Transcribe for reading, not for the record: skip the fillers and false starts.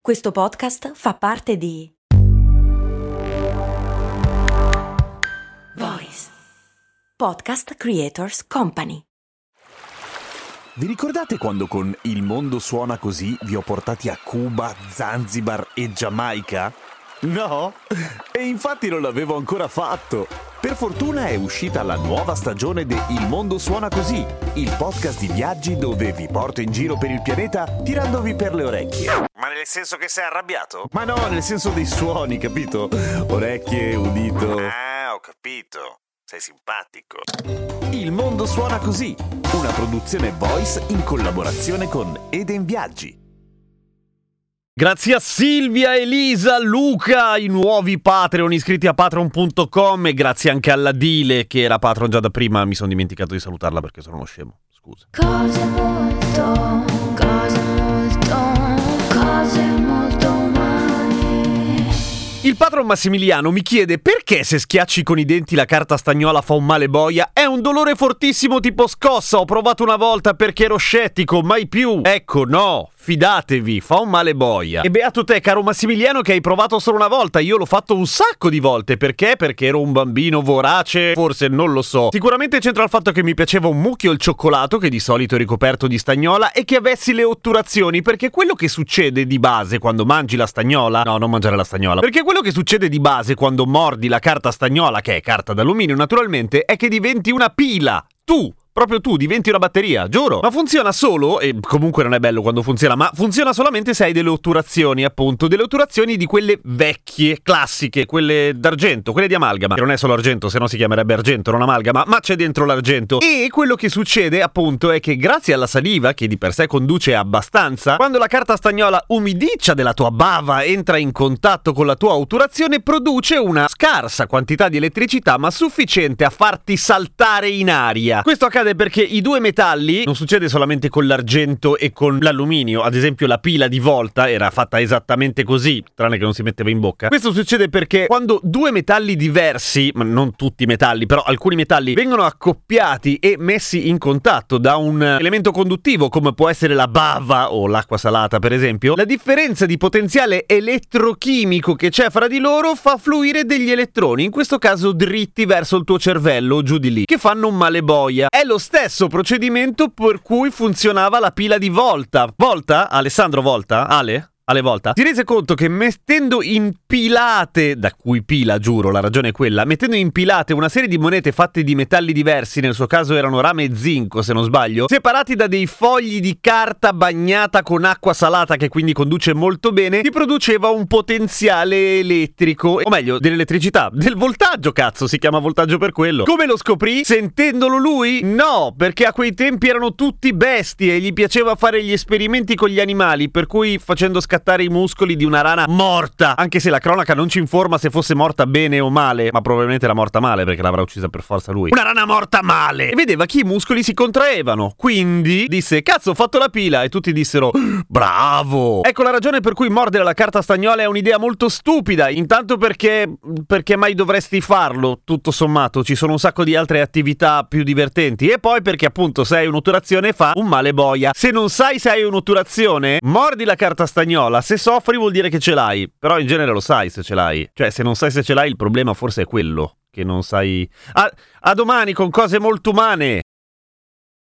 Questo podcast fa parte di Voice Podcast Creators Company. Vi ricordate quando con Il mondo suona così vi ho portati a Cuba, Zanzibar e Giamaica? No? E infatti non l'avevo ancora fatto. Per fortuna è uscita la nuova stagione di Il mondo suona così, il podcast di viaggi dove vi porto in giro per il pianeta tirandovi per le orecchie. Ma nel senso che sei arrabbiato? Ma no, nel senso dei suoni, capito? Orecchie, udito. Ah, ho capito. Sei simpatico. Il mondo suona così, una produzione Voice in collaborazione con Eden Viaggi. Grazie a Silvia, Elisa, Luca, i nuovi Patreon iscritti a patreon.com, e grazie anche alla Dile che era Patreon già da prima. Mi sono dimenticato di salutarla perché sono uno scemo, scusa. Cose molto umane. Il patron Massimiliano mi chiede perché se schiacci con i denti la carta stagnola fa un male boia. È un dolore fortissimo tipo scossa, ho provato una volta perché ero scettico, mai più. Ecco, no, fidatevi, fa un male boia. E beato te, caro Massimiliano, che hai provato solo una volta. Io l'ho fatto un sacco di volte. Perché? Perché ero un bambino vorace? Forse, non lo so. Sicuramente c'entra il fatto che mi piaceva un mucchio il cioccolato, che di solito è ricoperto di stagnola, e che avessi le otturazioni, perché quello che succede di base quando mangi la stagnola... No, non mangiare la stagnola. Perché quello che succede di base quando mordi la carta stagnola, che è carta d'alluminio naturalmente, è che diventi una pila. Proprio tu diventi una batteria, giuro. Ma funziona solo, e comunque non è bello quando funziona, ma funziona solamente se hai delle otturazioni, appunto. Delle otturazioni di quelle vecchie, classiche, quelle d'argento, quelle di amalgama. Che non è solo argento, se no si chiamerebbe argento, non amalgama, ma c'è dentro l'argento. E quello che succede, appunto, è che grazie alla saliva, che di per sé conduce abbastanza, quando la carta stagnola umidiccia della tua bava entra in contatto con la tua otturazione, produce una scarsa quantità di elettricità, ma sufficiente a farti saltare in aria. Questo accade perché i due metalli, non succede solamente con l'argento e con l'alluminio, ad esempio la pila di Volta era fatta esattamente così, tranne che non si metteva in bocca. Questo succede perché quando due metalli diversi, ma non tutti i metalli, però alcuni metalli, vengono accoppiati e messi in contatto da un elemento conduttivo, come può essere la bava o l'acqua salata per esempio, la differenza di potenziale elettrochimico che c'è fra di loro fa fluire degli elettroni, in questo caso dritti verso il tuo cervello, giù di lì, che fanno un male boia. È lo stesso procedimento per cui funzionava la pila di Volta. Volta? Alessandro Volta? Ale Volta si rese conto che mettendo impilate, da cui pila, giuro, la ragione è quella, mettendo impilate una serie di monete fatte di metalli diversi, nel suo caso erano rame e zinco se non sbaglio, separati da dei fogli di carta bagnata con acqua salata, che quindi conduce molto bene, si produceva un potenziale elettrico, o meglio dell'elettricità, del voltaggio, cazzo, si chiama voltaggio per quello. Come lo scoprì? Sentendolo lui? No, perché a quei tempi erano tutti bestie e gli piaceva fare gli esperimenti con gli animali, per cui facendo scattare i muscoli di una rana morta, anche se la cronaca non ci informa se fosse morta bene o male, ma probabilmente era morta male perché l'avrà uccisa per forza lui. Una rana morta male! E vedeva che i muscoli si contraevano, quindi disse cazzo, ho fatto la pila, e tutti dissero bravo! Ecco la ragione per cui mordere la carta stagnola è un'idea molto stupida, intanto perché mai dovresti farlo, tutto sommato, ci sono un sacco di altre attività più divertenti, e poi perché appunto se hai un'otturazione fa un male boia. Se non sai se hai un'otturazione, mordi la carta stagnola. Se soffri vuol dire che ce l'hai, però in genere lo sai se ce l'hai. Cioè, se non sai se ce l'hai, il problema forse è quello, che non sai. A domani con cose molto umane.